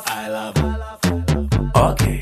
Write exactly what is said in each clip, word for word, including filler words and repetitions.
I love, okay.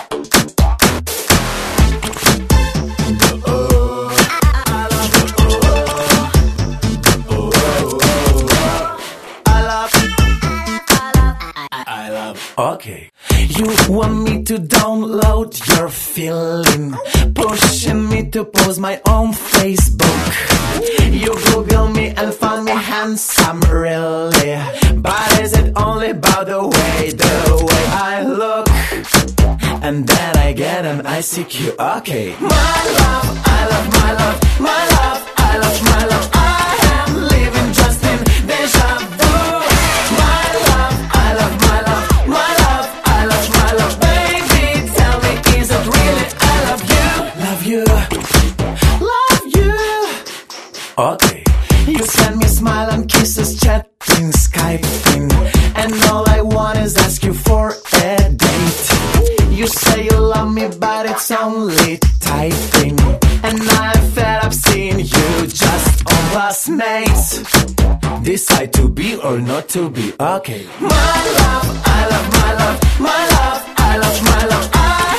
Okay. You want me to download your feeling, pushing me to post my own Facebook. You Google me and found me handsome, really, but is it only about the way, the way I look? And then I get an I C Q, okay. My love, I love my love, my love, I love my love. I am living just in deja vu. My love, I love my love, my love, I love my love. Baby, tell me, is it really I love you? Love you, love you. Okay. You send me smile and kisses, chatting, Skyping, and all I want is ask you for a date. You say you love me, but it's only typing, and I'm fed up seeing you just on classmates. Decide to be or not to be, okay. My love, I love my love, my love, I love my love. I